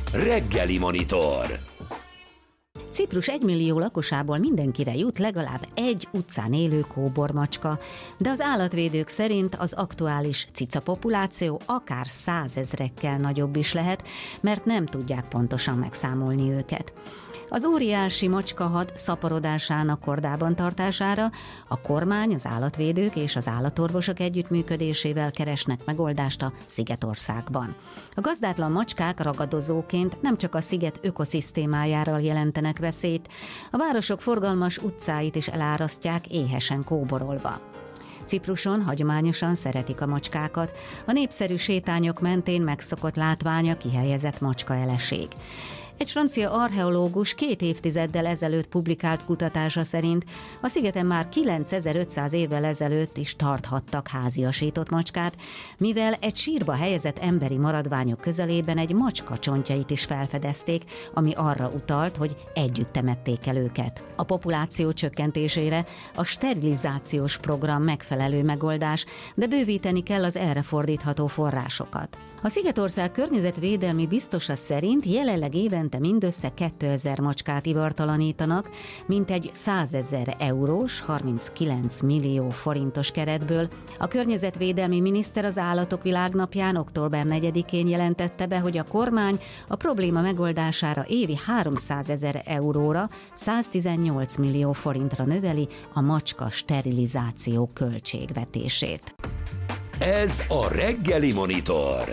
Reggeli Monitor. Ciprus 1 millió lakosából mindenkire jut legalább egy utcán élő kóbormacska, de az állatvédők szerint az aktuális cica populáció akár 100 000-ekkel nagyobb is lehet, mert nem tudják pontosan megszámolni őket. Az óriási macskahad szaporodásának kordában tartására a kormány, az állatvédők és az állatorvosok együttműködésével keresnek megoldást a Szigetországban. A gazdátlan macskák ragadozóként nem csak a sziget ökoszisztémájára jelentenek veszélyt, a városok forgalmas utcáit is elárasztják éhesen kóborolva. Cipruson hagyományosan szeretik a macskákat, a népszerű sétányok mentén megszokott látvány a kihelyezett macskaeleség. Egy francia archeológus 2 évtizeddel ezelőtt publikált kutatása szerint a szigeten már 9500 évvel ezelőtt is tarthattak háziasított macskát, mivel egy sírba helyezett emberi maradványok közelében egy macska csontjait is felfedezték, ami arra utalt, hogy együtt temették el őket. A populáció csökkentésére a sterilizációs program megfelelő megoldás, de bővíteni kell az erre fordítható forrásokat. A Szigetország környezetvédelmi biztosa szerint jelenleg évente mindössze 2000 macskát ivartalanítanak, mintegy 100 000 eurós, 39 millió forintos keretből. A környezetvédelmi miniszter az Állatok Világnapján október 4-én jelentette be, hogy a kormány a probléma megoldására évi 300 000 euróra, 118 millió forintra növeli a macska sterilizáció költségvetését. Ez a Reggeli Monitor.